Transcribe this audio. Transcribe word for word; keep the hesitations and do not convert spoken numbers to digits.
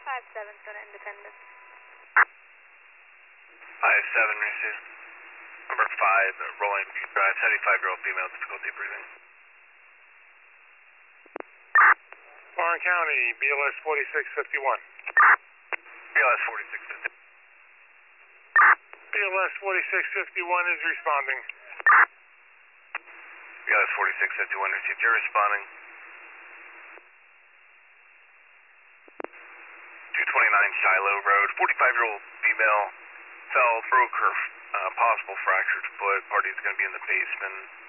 five seven, Zona Independence. five seven, receive. Number five, uh, rolling drive, seventy-five-year-old female, difficulty breathing. Warren County, B L S forty-six fifty-one. B L S forty-six fifty. B L S forty-six fifty-one is responding. B L S forty-six fifty-one, received. You're responding. two twenty-nine Shiloh Road, forty-five-year-old female fell, broke her uh, possible fractured foot. Party's going to be in the basement.